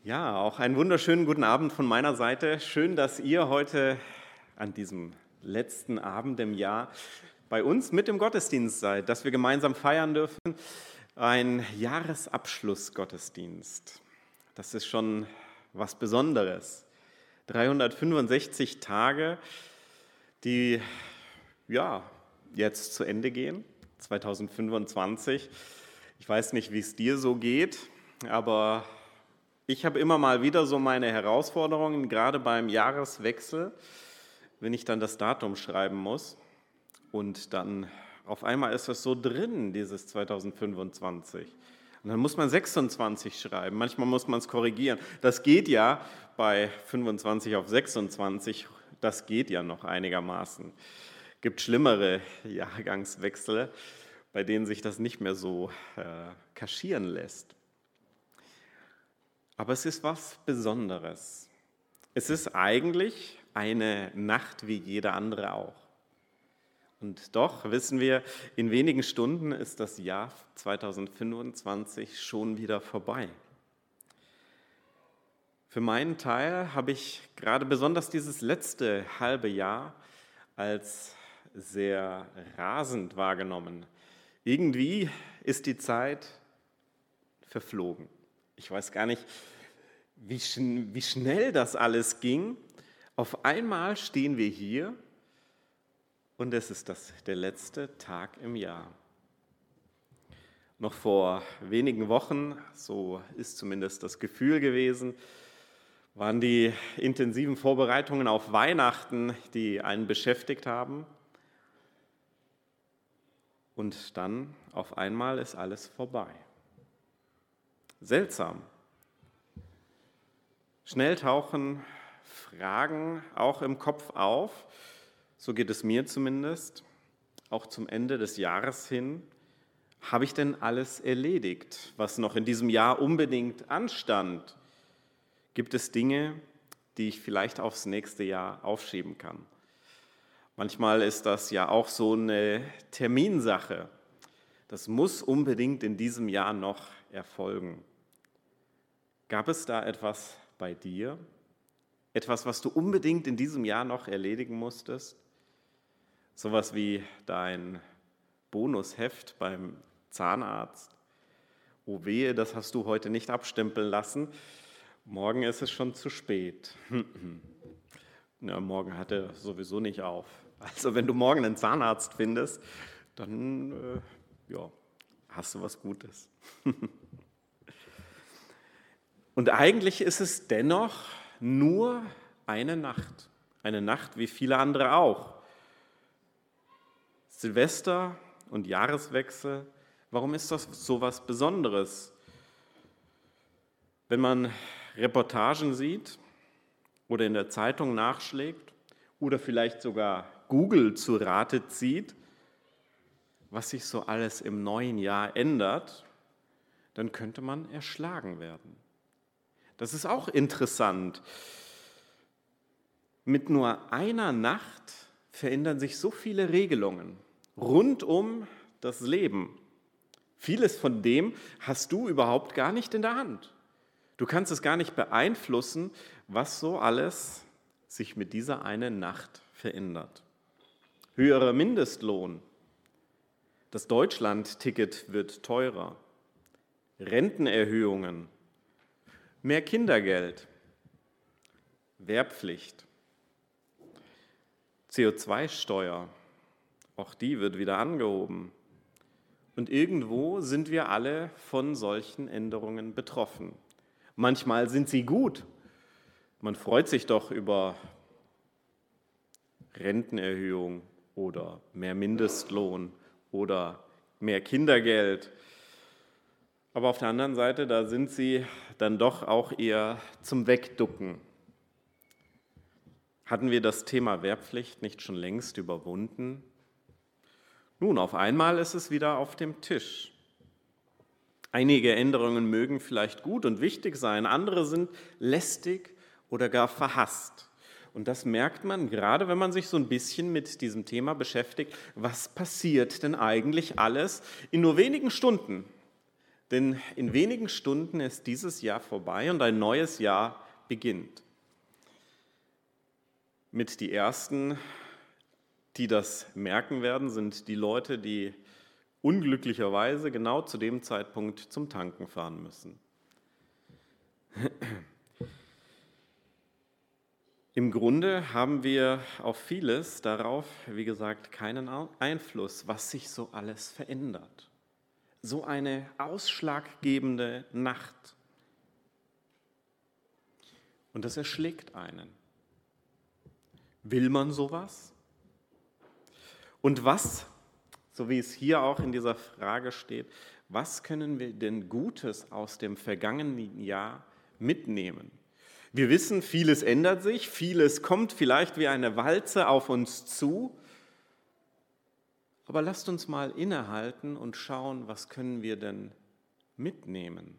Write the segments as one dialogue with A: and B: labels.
A: Ja, auch einen wunderschönen guten Abend von meiner Seite. Schön, dass ihr heute an diesem letzten Abend im Jahr bei uns mit im Gottesdienst seid, dass wir gemeinsam feiern dürfen. Ein Jahresabschlussgottesdienst. Das ist schon was Besonderes. 365 Tage, die jetzt zu Ende gehen, 2025. Ich weiß nicht, wie es dir so geht, aber ich habe immer mal wieder so meine Herausforderungen, gerade beim Jahreswechsel, wenn ich dann das Datum schreiben muss und dann auf einmal ist es so drin, dieses 2025. Und dann muss man 26 schreiben, manchmal muss man es korrigieren. Das geht ja bei 25 auf 26, das geht ja noch einigermaßen. Es gibt schlimmere Jahrgangswechsel, bei denen sich das nicht mehr so kaschieren lässt. Aber es ist was Besonderes. Es ist eigentlich eine Nacht wie jede andere auch. Und doch wissen wir, in wenigen Stunden ist das Jahr 2025 schon wieder vorbei. Für meinen Teil habe ich gerade besonders dieses letzte halbe Jahr als sehr rasend wahrgenommen. Irgendwie ist die Zeit verflogen. Ich weiß gar nicht, wie schnell das alles ging. Auf einmal stehen wir hier und es ist der letzte Tag im Jahr. Noch vor wenigen Wochen, so ist zumindest das Gefühl gewesen, waren die intensiven Vorbereitungen auf Weihnachten, die einen beschäftigt haben. Und dann auf einmal ist alles vorbei. Seltsam. Schnell tauchen Fragen auch im Kopf auf, so geht es mir zumindest, auch zum Ende des Jahres hin. Habe ich denn alles erledigt, was noch in diesem Jahr unbedingt anstand? Gibt es Dinge, die ich vielleicht aufs nächste Jahr aufschieben kann? Manchmal ist das ja auch so eine Terminsache. Das muss unbedingt in diesem Jahr noch erfolgen. Gab es da etwas bei dir? Etwas, was du unbedingt in diesem Jahr noch erledigen musstest? Sowas wie dein Bonusheft beim Zahnarzt. Oh wehe, das hast du heute nicht abstempeln lassen. Morgen ist es schon zu spät. Ja, morgen hat er sowieso nicht auf. Also wenn du morgen einen Zahnarzt findest, dann hast du was Gutes. Und eigentlich ist es dennoch nur eine Nacht wie viele andere auch. Silvester und Jahreswechsel, warum ist das so was Besonderes? Wenn man Reportagen sieht oder in der Zeitung nachschlägt oder vielleicht sogar Google zu Rate zieht, was sich so alles im neuen Jahr ändert, dann könnte man erschlagen werden. Das ist auch interessant. Mit nur einer Nacht verändern sich so viele Regelungen rund um das Leben. Vieles von dem hast du überhaupt gar nicht in der Hand. Du kannst es gar nicht beeinflussen, was so alles sich mit dieser einen Nacht verändert. Höherer Mindestlohn, das Deutschland-Ticket wird teurer, Rentenerhöhungen, mehr Kindergeld, Wehrpflicht, CO2-Steuer, auch die wird wieder angehoben. Und irgendwo sind wir alle von solchen Änderungen betroffen. Manchmal sind sie gut. Man freut sich doch über Rentenerhöhung oder mehr Mindestlohn oder mehr Kindergeld. Aber auf der anderen Seite, da sind sie dann doch auch eher zum Wegducken. Hatten wir das Thema Wehrpflicht nicht schon längst überwunden? Nun, auf einmal ist es wieder auf dem Tisch. Einige Änderungen mögen vielleicht gut und wichtig sein, andere sind lästig oder gar verhasst. Und das merkt man, gerade wenn man sich so ein bisschen mit diesem Thema beschäftigt, was passiert denn eigentlich alles in nur wenigen Stunden, Denn in wenigen Stunden ist dieses Jahr vorbei und ein neues Jahr beginnt. Mit die ersten, die das merken werden, sind die Leute, die unglücklicherweise genau zu dem Zeitpunkt zum Tanken fahren müssen. Im Grunde haben wir auf vieles darauf, wie gesagt, keinen Einfluss, was sich so alles verändert. So eine ausschlaggebende Nacht. Und das erschlägt einen. Will man sowas? Und was, so wie es hier auch in dieser Frage steht, was können wir denn Gutes aus dem vergangenen Jahr mitnehmen? Wir wissen, vieles ändert sich, vieles kommt vielleicht wie eine Walze auf uns zu. Aber lasst uns mal innehalten und schauen, was können wir denn mitnehmen?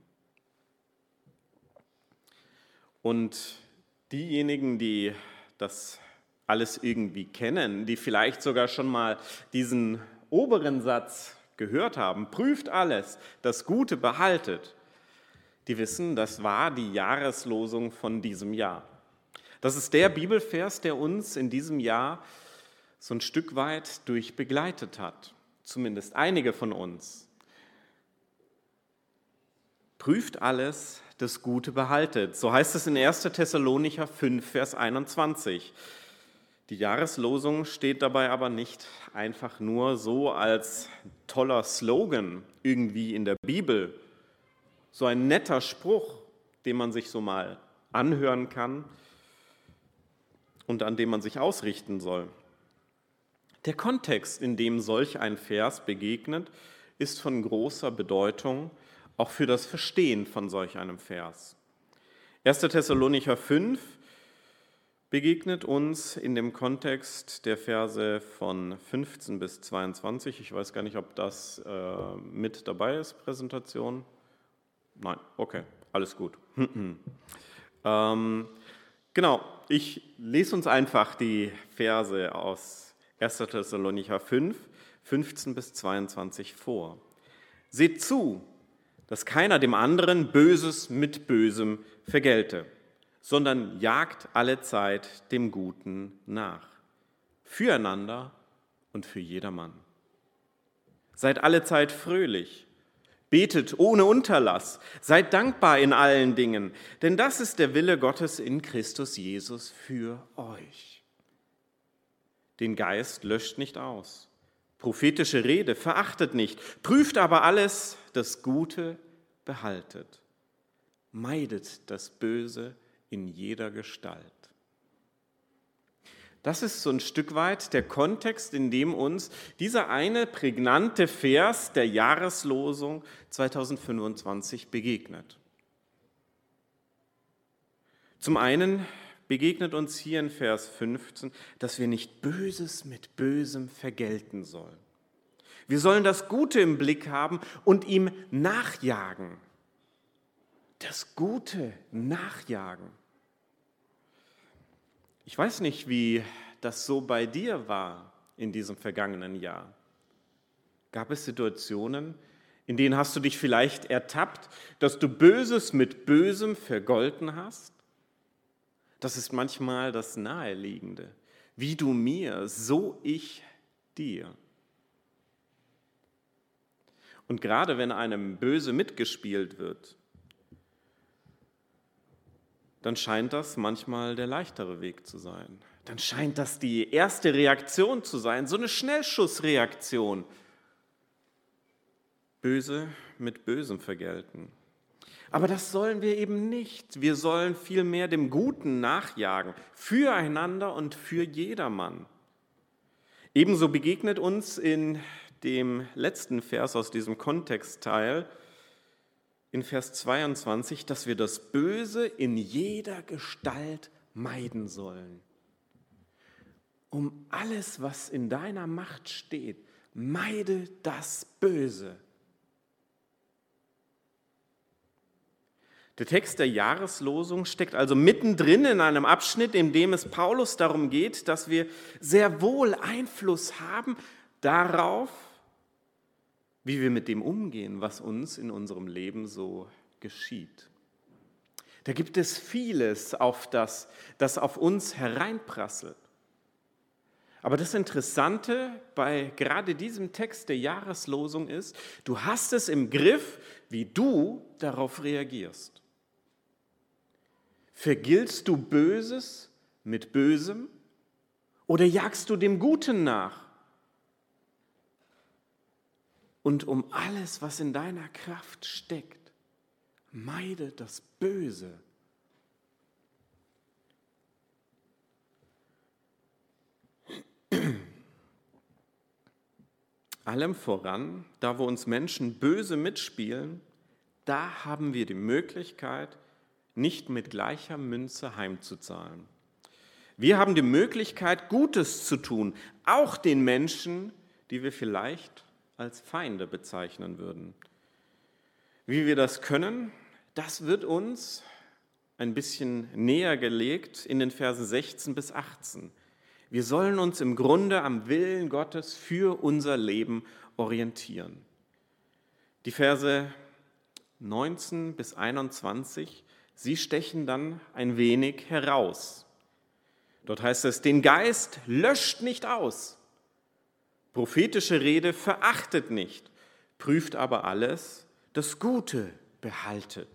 A: Und diejenigen, die das alles irgendwie kennen, die vielleicht sogar schon mal diesen oberen Satz gehört haben, prüft alles, das Gute behaltet, die wissen, das war die Jahreslosung von diesem Jahr. Das ist der Bibelvers, der uns in diesem Jahr so ein Stück weit durchbegleitet hat, zumindest einige von uns. Prüft alles, das Gute behaltet. So heißt es in 1. Thessalonicher 5, Vers 21. Die Jahreslosung steht dabei aber nicht einfach nur so als toller Slogan irgendwie in der Bibel, so ein netter Spruch, den man sich so mal anhören kann und an dem man sich ausrichten soll. Der Kontext, in dem solch ein Vers begegnet, ist von großer Bedeutung, auch für das Verstehen von solch einem Vers. 1. Thessalonicher 5 begegnet uns in dem Kontext der Verse von 15 bis 22. Ich weiß gar nicht, ob das mit dabei ist, Präsentation. Nein, okay, alles gut. Genau, ich lese uns einfach die Verse aus 1. Thessalonicher 5, 15 bis 22 vor. Seht zu, dass keiner dem anderen Böses mit Bösem vergelte, sondern jagt allezeit dem Guten nach, füreinander und für jedermann. Seid allezeit fröhlich, betet ohne Unterlass, seid dankbar in allen Dingen, denn das ist der Wille Gottes in Christus Jesus für euch. Den Geist löscht nicht aus, prophetische Rede verachtet nicht, prüft aber alles, das Gute behaltet, meidet das Böse in jeder Gestalt. Das ist so ein Stück weit der Kontext, in dem uns dieser eine prägnante Vers der Jahreslosung 2025 begegnet. Zum einen begegnet uns hier in Vers 15, dass wir nicht Böses mit Bösem vergelten sollen. Wir sollen das Gute im Blick haben und ihm nachjagen. Das Gute nachjagen. Ich weiß nicht, wie das so bei dir war in diesem vergangenen Jahr. Gab es Situationen, in denen hast du dich vielleicht ertappt, dass du Böses mit Bösem vergolten hast? Das ist manchmal das Naheliegende. Wie du mir, so ich dir. Und gerade wenn einem böse mitgespielt wird, dann scheint das manchmal der leichtere Weg zu sein. Dann scheint das die erste Reaktion zu sein, so eine Schnellschussreaktion. Böse mit Bösem vergelten. Aber das sollen wir eben nicht. Wir sollen vielmehr dem Guten nachjagen, füreinander und für jedermann. Ebenso begegnet uns in dem letzten Vers aus diesem Kontextteil, in Vers 22, dass wir das Böse in jeder Gestalt meiden sollen. Um alles, was in deiner Macht steht, meide das Böse. Der Text der Jahreslosung steckt also mittendrin in einem Abschnitt, in dem es Paulus darum geht, dass wir sehr wohl Einfluss haben darauf, wie wir mit dem umgehen, was uns in unserem Leben so geschieht. Da gibt es vieles, das auf uns hereinprasselt. Aber das Interessante bei gerade diesem Text der Jahreslosung ist, du hast es im Griff, wie du darauf reagierst. Vergiltst du Böses mit Bösem oder jagst du dem Guten nach? Und um alles, was in deiner Kraft steckt, meide das Böse. Allem voran, da wo uns Menschen böse mitspielen, da haben wir die Möglichkeit, nicht mit gleicher Münze heimzuzahlen. Wir haben die Möglichkeit, Gutes zu tun, auch den Menschen, die wir vielleicht als Feinde bezeichnen würden. Wie wir das können, das wird uns ein bisschen näher gelegt in den Versen 16 bis 18. Wir sollen uns im Grunde am Willen Gottes für unser Leben orientieren. Die Verse 19 bis 21, sie stechen dann ein wenig heraus. Dort heißt es, den Geist löscht nicht aus. Prophetische Rede verachtet nicht, prüft aber alles, das Gute behaltet.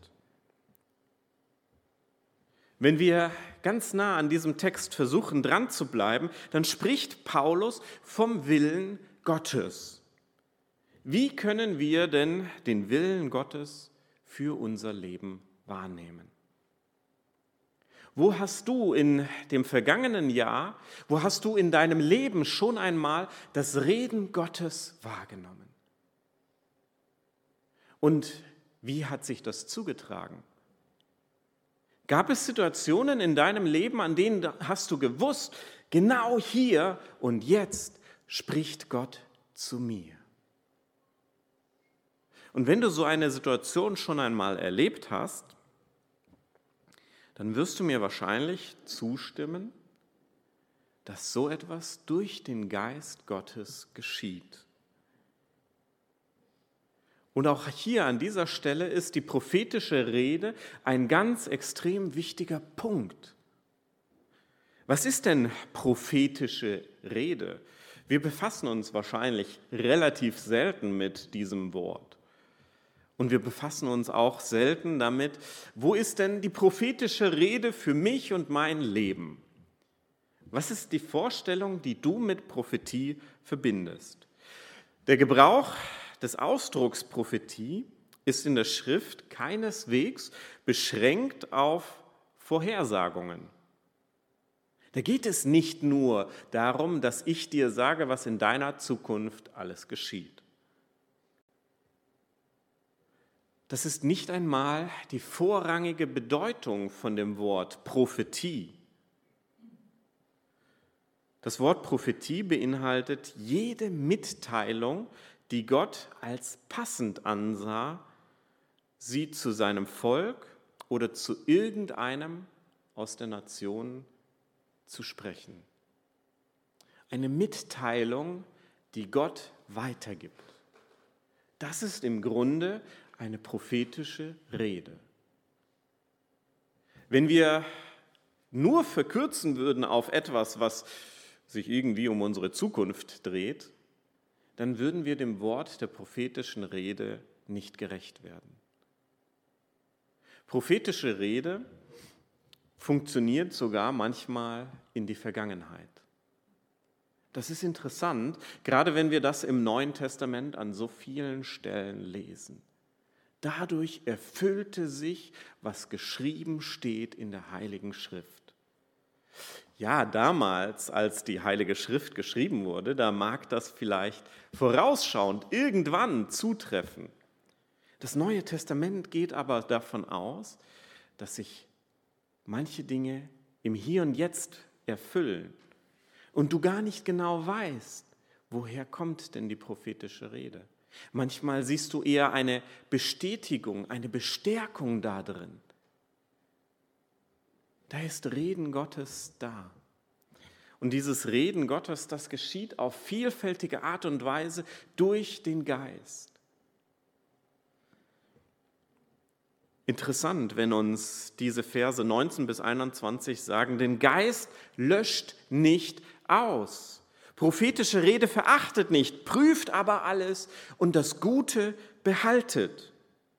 A: Wenn wir ganz nah an diesem Text versuchen, dran zu bleiben, dann spricht Paulus vom Willen Gottes. Wie können wir denn den Willen Gottes für unser Leben wahrnehmen? Wo hast du in dem vergangenen Jahr, wo hast du in deinem Leben schon einmal das Reden Gottes wahrgenommen? Und wie hat sich das zugetragen? Gab es Situationen in deinem Leben, an denen hast du gewusst, genau hier und jetzt spricht Gott zu mir? Und wenn du so eine Situation schon einmal erlebt hast, dann wirst du mir wahrscheinlich zustimmen, dass so etwas durch den Geist Gottes geschieht. Und auch hier an dieser Stelle ist die prophetische Rede ein ganz extrem wichtiger Punkt. Was ist denn prophetische Rede? Wir befassen uns wahrscheinlich relativ selten mit diesem Wort. Und wir befassen uns auch selten damit, wo ist denn die prophetische Rede für mich und mein Leben? Was ist die Vorstellung, die du mit Prophetie verbindest? Der Gebrauch des Ausdrucks Prophetie ist in der Schrift keineswegs beschränkt auf Vorhersagungen. Da geht es nicht nur darum, dass ich dir sage, was in deiner Zukunft alles geschieht. Das ist nicht einmal die vorrangige Bedeutung von dem Wort Prophetie. Das Wort Prophetie beinhaltet jede Mitteilung, die Gott als passend ansah, sie zu seinem Volk oder zu irgendeinem aus der Nation zu sprechen. Eine Mitteilung, die Gott weitergibt. Das ist im Grunde eine prophetische Rede. Wenn wir nur verkürzen würden auf etwas, was sich irgendwie um unsere Zukunft dreht, dann würden wir dem Wort der prophetischen Rede nicht gerecht werden. Prophetische Rede funktioniert sogar manchmal in die Vergangenheit. Das ist interessant, gerade wenn wir das im Neuen Testament an so vielen Stellen lesen. Dadurch erfüllte sich, was geschrieben steht in der Heiligen Schrift. Ja, damals, als die Heilige Schrift geschrieben wurde, da mag das vielleicht vorausschauend irgendwann zutreffen. Das Neue Testament geht aber davon aus, dass sich manche Dinge im Hier und Jetzt erfüllen und du gar nicht genau weißt, woher kommt denn die prophetische Rede. Manchmal siehst du eher eine Bestätigung, eine Bestärkung da drin. Da ist Reden Gottes da. Und dieses Reden Gottes, das geschieht auf vielfältige Art und Weise durch den Geist. Interessant, wenn uns diese Verse 19 bis 21 sagen, den Geist löscht nicht aus. Prophetische Rede verachtet nicht, prüft aber alles und das Gute behaltet.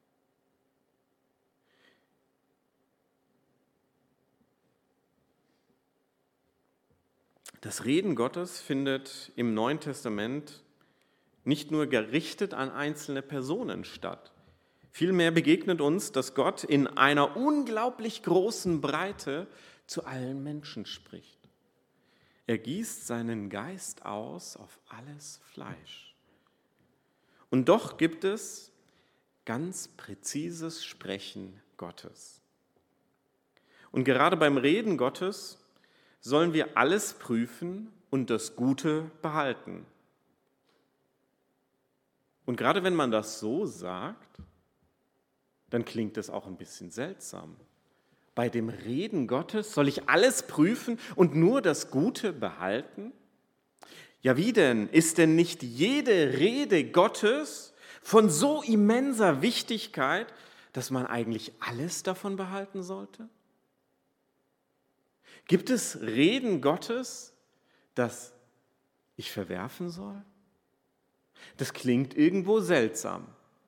A: Das Reden Gottes findet im Neuen Testament nicht nur gerichtet an einzelne Personen statt. Vielmehr begegnet uns, dass Gott in einer unglaublich großen Breite zu allen Menschen spricht. Er gießt seinen Geist aus auf alles Fleisch. Und doch gibt es ganz präzises Sprechen Gottes. Und gerade beim Reden Gottes sollen wir alles prüfen und das Gute behalten. Und gerade wenn man das so sagt, dann klingt es auch ein bisschen seltsam. Bei dem Reden Gottes soll ich alles prüfen und nur das Gute behalten? Ja, wie denn? Ist denn nicht jede Rede Gottes von so immenser Wichtigkeit, dass man eigentlich alles davon behalten sollte? Gibt es Reden Gottes, das ich verwerfen soll? Das klingt irgendwo seltsam.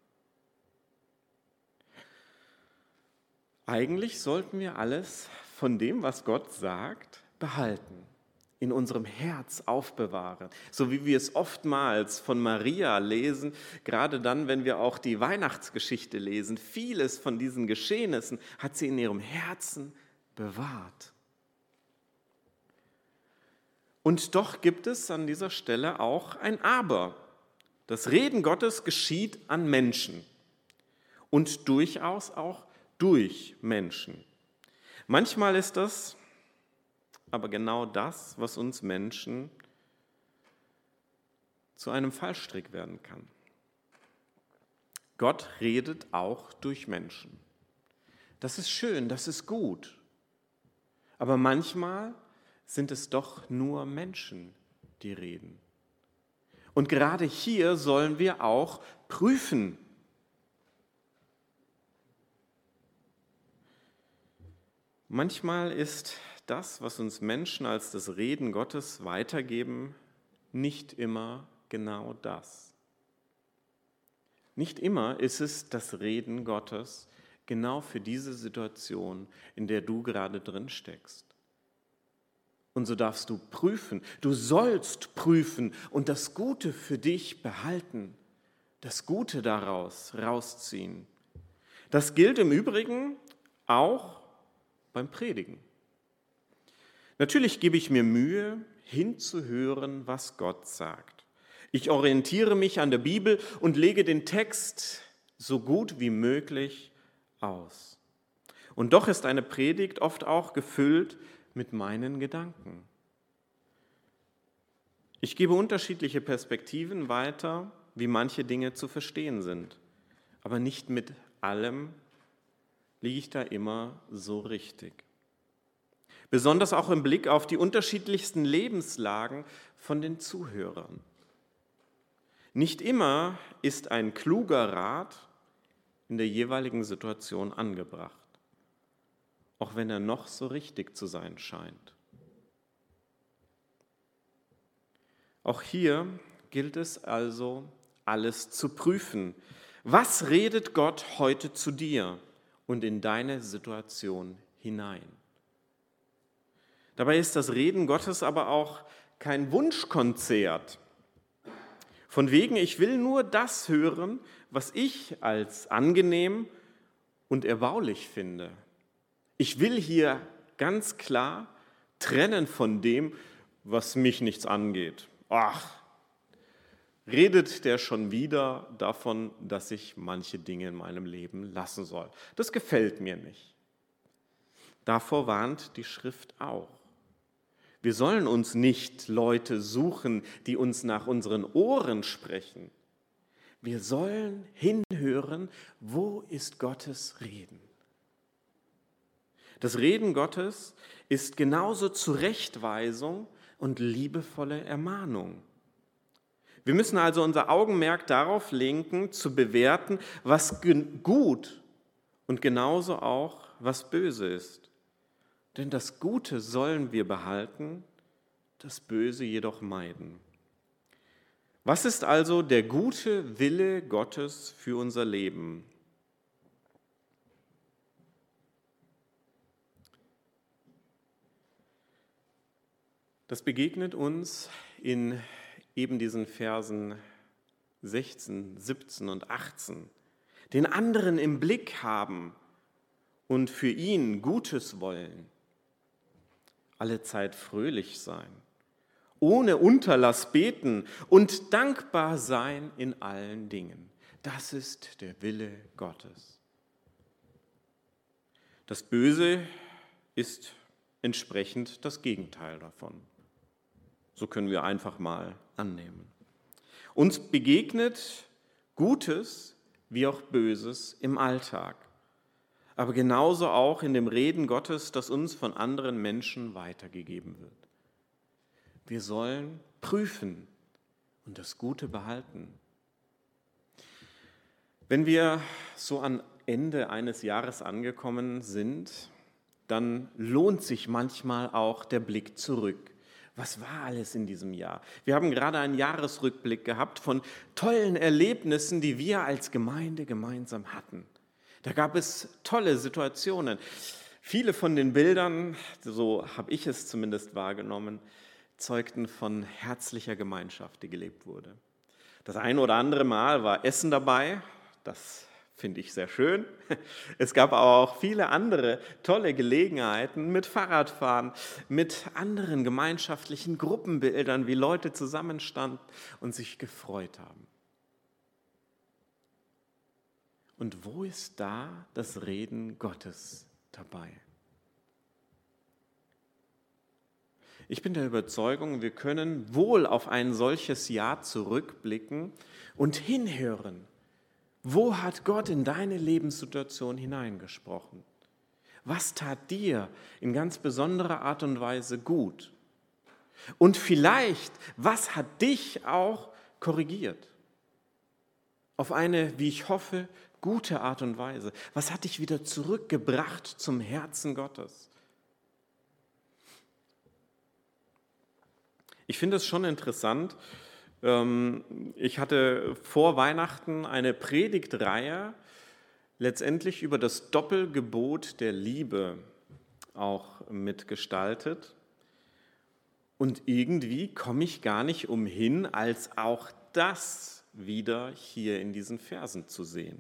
A: Eigentlich sollten wir alles von dem, was Gott sagt, behalten, in unserem Herz aufbewahren, so wie wir es oftmals von Maria lesen, gerade dann, wenn wir auch die Weihnachtsgeschichte lesen. Vieles von diesen Geschehnissen hat sie in ihrem Herzen bewahrt. Und doch gibt es an dieser Stelle auch ein Aber. Das Reden Gottes geschieht an Menschen und durchaus auch durch Menschen. Manchmal ist das aber genau das, was uns Menschen zu einem Fallstrick werden kann. Gott redet auch durch Menschen. Das ist schön, das ist gut. Aber manchmal sind es doch nur Menschen, die reden. Und gerade hier sollen wir auch prüfen. Manchmal ist das, was uns Menschen als das Reden Gottes weitergeben, nicht immer genau das. Nicht immer ist es das Reden Gottes genau für diese Situation, in der du gerade drin steckst. Und so darfst du prüfen, du sollst prüfen und das Gute für dich behalten, das Gute daraus rausziehen. Das gilt im Übrigen auch beim Predigen. Natürlich gebe ich mir Mühe, hinzuhören, was Gott sagt. Ich orientiere mich an der Bibel und lege den Text so gut wie möglich aus. Und doch ist eine Predigt oft auch gefüllt mit meinen Gedanken. Ich gebe unterschiedliche Perspektiven weiter, wie manche Dinge zu verstehen sind. Aber nicht mit allem liege ich da immer so richtig. Besonders auch im Blick auf die unterschiedlichsten Lebenslagen von den Zuhörern. Nicht immer ist ein kluger Rat in der jeweiligen Situation angebracht, auch wenn er noch so richtig zu sein scheint. Auch hier gilt es also, alles zu prüfen. Was redet Gott heute zu dir und in deine Situation hinein? Dabei ist das Reden Gottes aber auch kein Wunschkonzert. Von wegen, ich will nur das hören, was ich als angenehm und erbaulich finde. Ich will hier ganz klar trennen von dem, was mich nichts angeht. Ach, redet der schon wieder davon, dass ich manche Dinge in meinem Leben lassen soll. Das gefällt mir nicht. Davor warnt die Schrift auch. Wir sollen uns nicht Leute suchen, die uns nach unseren Ohren sprechen. Wir sollen hinhören, wo ist Gottes Reden. Das Reden Gottes ist genauso Zurechtweisung und liebevolle Ermahnung. Wir müssen also unser Augenmerk darauf lenken, zu bewerten, was gut und genauso auch, was böse ist. Denn das Gute sollen wir behalten, das Böse jedoch meiden. Was ist also der gute Wille Gottes für unser Leben? Das begegnet uns in eben diesen Versen 16, 17 und 18. Den anderen im Blick haben und für ihn Gutes wollen. Allezeit fröhlich sein, ohne Unterlass beten und dankbar sein in allen Dingen. Das ist der Wille Gottes. Das Böse ist entsprechend das Gegenteil davon. So können wir einfach mal annehmen. Uns begegnet Gutes wie auch Böses im Alltag, aber genauso auch in dem Reden Gottes, das uns von anderen Menschen weitergegeben wird. Wir sollen prüfen und das Gute behalten. Wenn wir so am Ende eines Jahres angekommen sind, dann lohnt sich manchmal auch der Blick zurück. Was war alles in diesem Jahr? Wir haben gerade einen Jahresrückblick gehabt von tollen Erlebnissen, die wir als Gemeinde gemeinsam hatten. Da gab es tolle Situationen. Viele von den Bildern, so habe ich es zumindest wahrgenommen, zeugten von herzlicher Gemeinschaft, die gelebt wurde. Das ein oder andere Mal war Essen dabei, das finde ich sehr schön. Es gab aber auch viele andere tolle Gelegenheiten mit Fahrradfahren, mit anderen gemeinschaftlichen Gruppenbildern, wie Leute zusammenstanden und sich gefreut haben. Und wo ist da das Reden Gottes dabei? Ich bin der Überzeugung, wir können wohl auf ein solches Jahr zurückblicken und hinhören. Wo hat Gott in deine Lebenssituation hineingesprochen? Was tat dir in ganz besonderer Art und Weise gut? Und vielleicht, was hat dich auch korrigiert? Auf eine, wie ich hoffe, gute Art und Weise. Was hat dich wieder zurückgebracht zum Herzen Gottes? Ich finde es schon interessant. Ich hatte vor Weihnachten eine Predigtreihe letztendlich über das Doppelgebot der Liebe auch mitgestaltet. Und irgendwie komme ich gar nicht umhin, als auch das wieder hier in diesen Versen zu sehen.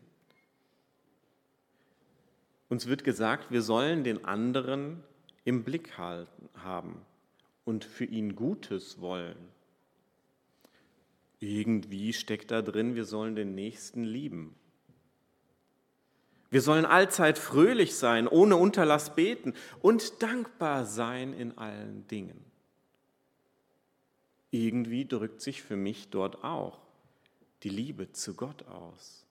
A: Uns wird gesagt, wir sollen den anderen im Blick haben und für ihn Gutes wollen. Irgendwie steckt da drin, wir sollen den Nächsten lieben. Wir sollen allzeit fröhlich sein, ohne Unterlass beten und dankbar sein in allen Dingen. Irgendwie drückt sich für mich dort auch die Liebe zu Gott aus.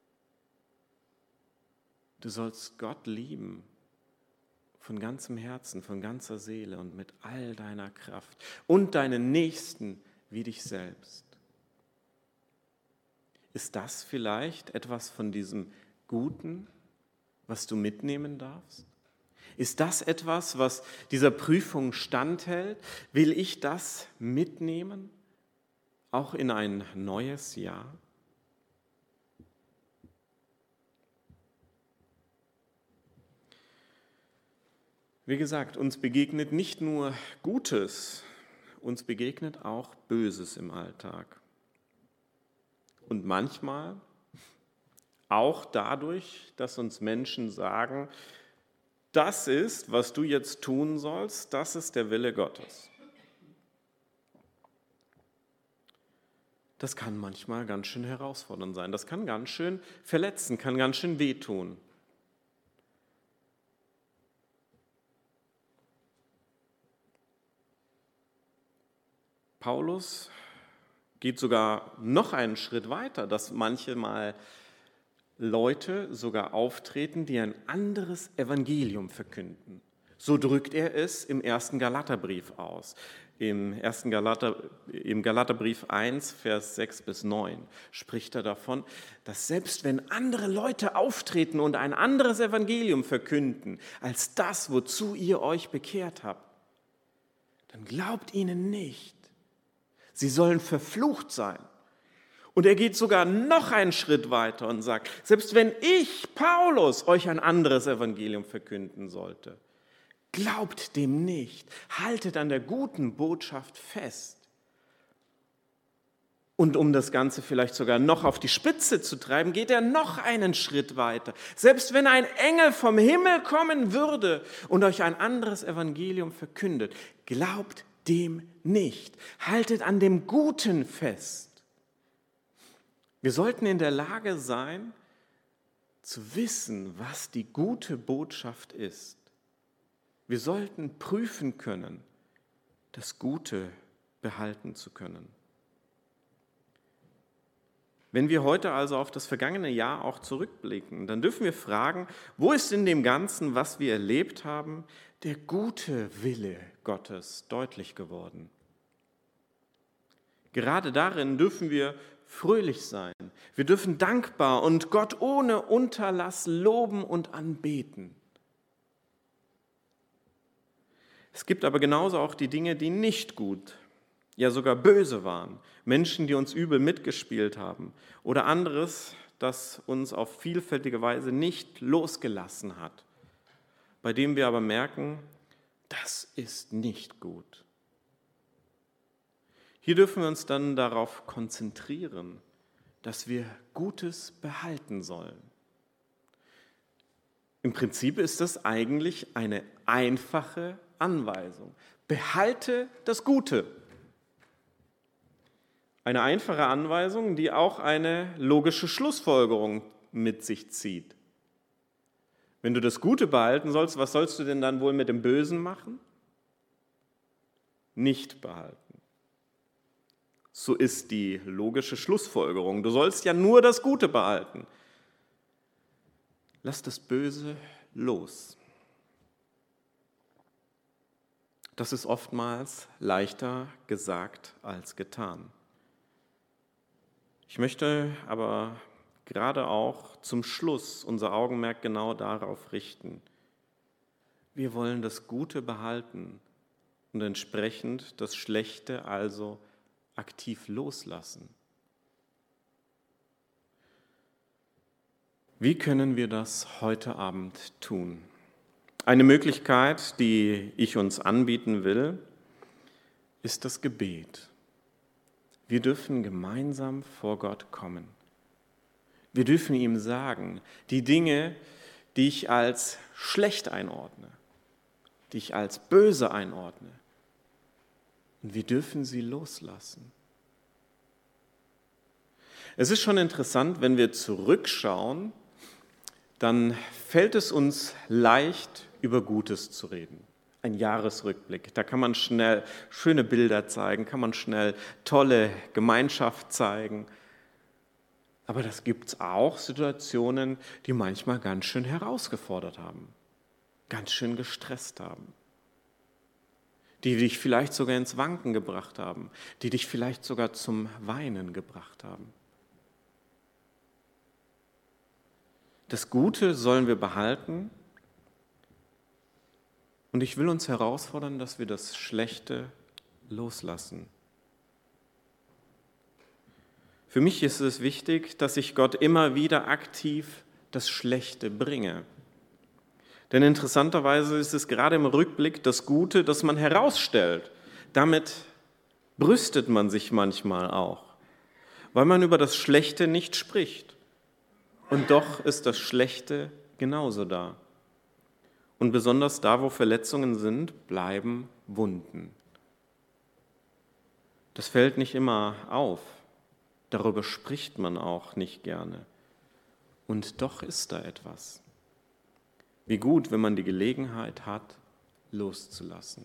A: Du sollst Gott lieben von ganzem Herzen, von ganzer Seele und mit all deiner Kraft und deinen Nächsten wie dich selbst. Ist das vielleicht etwas von diesem Guten, was du mitnehmen darfst? Ist das etwas, was dieser Prüfung standhält? Will ich das mitnehmen, auch in ein neues Jahr? Wie gesagt, uns begegnet nicht nur Gutes, uns begegnet auch Böses im Alltag. Und manchmal auch dadurch, dass uns Menschen sagen, das ist, was du jetzt tun sollst, das ist der Wille Gottes. Das kann manchmal ganz schön herausfordernd sein. Das kann ganz schön verletzen, kann ganz schön wehtun. Paulus geht sogar noch einen Schritt weiter, dass manchmal Leute sogar auftreten, die ein anderes Evangelium verkünden. So drückt er es im 1. Galaterbrief aus. Im Galaterbrief 1, Vers 6 bis 9 spricht er davon, dass selbst wenn andere Leute auftreten und ein anderes Evangelium verkünden, als das, wozu ihr euch bekehrt habt, dann glaubt ihnen nicht. Sie sollen verflucht sein. Und er geht sogar noch einen Schritt weiter und sagt, selbst wenn ich, Paulus, euch ein anderes Evangelium verkünden sollte, glaubt dem nicht, haltet an der guten Botschaft fest. Und um das Ganze vielleicht sogar noch auf die Spitze zu treiben, geht er noch einen Schritt weiter. Selbst wenn ein Engel vom Himmel kommen würde und euch ein anderes Evangelium verkündet, glaubt dem nicht, haltet an dem Guten fest. Wir sollten in der Lage sein, zu wissen, was die gute Botschaft ist. Wir sollten prüfen können, das Gute behalten zu können. Wenn wir heute also auf das vergangene Jahr auch zurückblicken, dann dürfen wir fragen, wo ist in dem Ganzen, was wir erlebt haben, der gute Wille Gottes deutlich geworden? Gerade darin dürfen wir fröhlich sein. Wir dürfen dankbar und Gott ohne Unterlass loben und anbeten. Es gibt aber genauso auch die Dinge, die nicht gut, ja sogar böse waren. Menschen, die uns übel mitgespielt haben oder anderes, das uns auf vielfältige Weise nicht losgelassen hat, bei dem wir aber merken, das ist nicht gut. Hier dürfen wir uns dann darauf konzentrieren, dass wir Gutes behalten sollen. Im Prinzip ist das eigentlich eine einfache Anweisung. Behalte das Gute. Eine einfache Anweisung, die auch eine logische Schlussfolgerung mit sich zieht. Wenn du das Gute behalten sollst, was sollst du denn dann wohl mit dem Bösen machen? Nicht behalten. So ist die logische Schlussfolgerung. Du sollst ja nur das Gute behalten. Lass das Böse los. Das ist oftmals leichter gesagt als getan. Ich möchte aber gerade auch zum Schluss unser Augenmerk genau darauf richten. Wir wollen das Gute behalten und entsprechend das Schlechte also aktiv loslassen. Wie können wir das heute Abend tun? Eine Möglichkeit, die ich uns anbieten will, ist das Gebet. Wir dürfen gemeinsam vor Gott kommen. Wir dürfen ihm sagen, die Dinge, die ich als schlecht einordne, die ich als böse einordne, und wir dürfen sie loslassen. Es ist schon interessant, wenn wir zurückschauen, dann fällt es uns leicht, über Gutes zu reden. Ein Jahresrückblick, da kann man schnell schöne Bilder zeigen, kann man schnell tolle Gemeinschaft zeigen. Aber das gibt es auch Situationen, die manchmal ganz schön herausgefordert haben, ganz schön gestresst haben, die dich vielleicht sogar ins Wanken gebracht haben, die dich vielleicht sogar zum Weinen gebracht haben. Das Gute sollen wir behalten und ich will uns herausfordern, dass wir das Schlechte loslassen. Für mich ist es wichtig, dass ich Gott immer wieder aktiv das Schlechte bringe. Denn interessanterweise ist es gerade im Rückblick das Gute, das man herausstellt. Damit brüstet man sich manchmal auch, weil man über das Schlechte nicht spricht. Und doch ist das Schlechte genauso da. Und besonders da, wo Verletzungen sind, bleiben Wunden. Das fällt nicht immer auf. Darüber spricht man auch nicht gerne. Und doch ist da etwas. Wie gut, wenn man die Gelegenheit hat, loszulassen.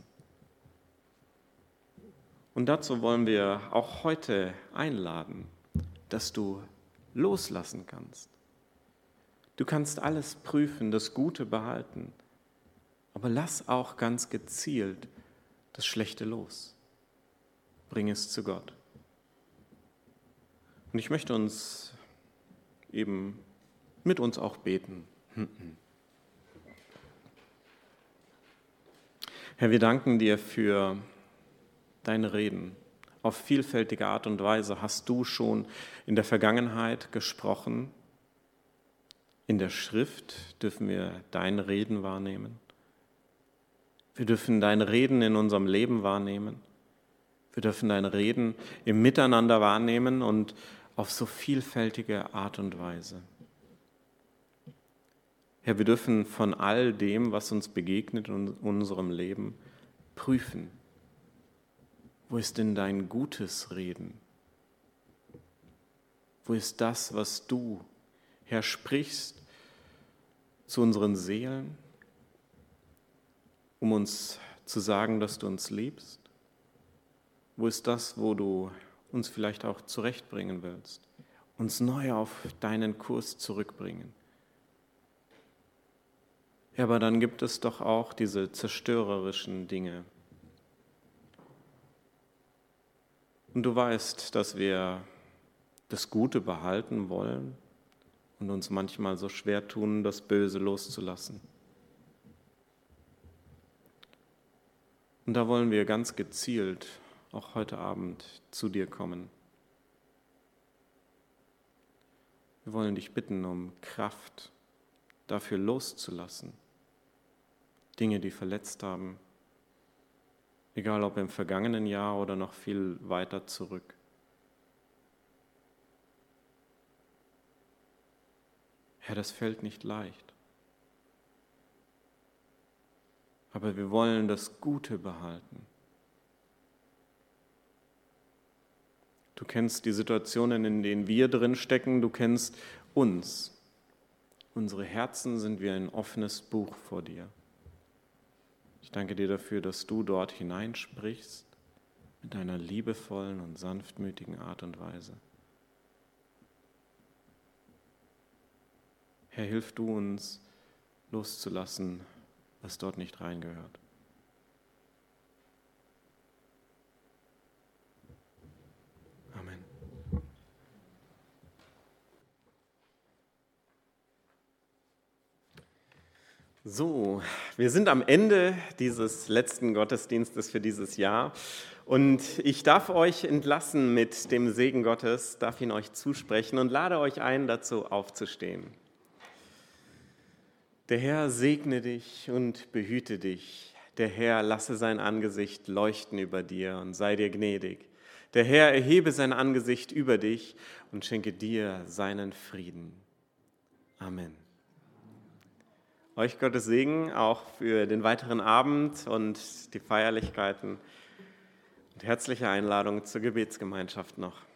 A: Und dazu wollen wir auch heute einladen, dass du loslassen kannst. Du kannst alles prüfen, das Gute behalten, aber lass auch ganz gezielt das Schlechte los. bring es zu Gott. Und ich möchte uns eben mit uns auch beten. Herr, wir danken dir für deine Reden. Auf vielfältige Art und Weise hast du schon in der Vergangenheit gesprochen. In der Schrift dürfen wir deine Reden wahrnehmen. Wir dürfen deine Reden in unserem Leben wahrnehmen. Wir dürfen deine Reden im Miteinander wahrnehmen und auf so vielfältige Art und Weise. Herr, wir dürfen von all dem, was uns begegnet in unserem Leben, prüfen. Wo ist denn dein gutes Reden? Wo ist das, was du, Herr, sprichst zu unseren Seelen, um uns zu sagen, dass du uns liebst? Wo ist das, wo du uns vielleicht auch zurechtbringen willst, uns neu auf deinen Kurs zurückbringen? Ja, aber dann gibt es doch auch diese zerstörerischen Dinge. Und du weißt, dass wir das Gute behalten wollen und uns manchmal so schwer tun, das Böse loszulassen. Und da wollen wir ganz gezielt auch heute Abend zu dir kommen. Wir wollen dich bitten um Kraft, dafür loszulassen. Dinge, die verletzt haben, egal ob im vergangenen Jahr oder noch viel weiter zurück. Herr, das fällt nicht leicht. Aber wir wollen das Gute behalten. Du kennst die Situationen, in denen wir drin stecken, du kennst uns. Unsere Herzen sind wie ein offenes Buch vor dir. Ich danke dir dafür, dass du dort hineinsprichst mit deiner liebevollen und sanftmütigen Art und Weise. Herr, hilf du uns loszulassen, was dort nicht reingehört. Amen. So, wir sind am Ende dieses letzten Gottesdienstes für dieses Jahr und ich darf euch entlassen mit dem Segen Gottes, darf ihn euch zusprechen und lade euch ein, dazu aufzustehen. Der Herr segne dich und behüte dich. Der Herr lasse sein Angesicht leuchten über dir und sei dir gnädig. Der Herr erhebe sein Angesicht über dich und schenke dir seinen Frieden. Amen. Euch Gottes Segen auch für den weiteren Abend und die Feierlichkeiten und herzliche Einladung zur Gebetsgemeinschaft noch.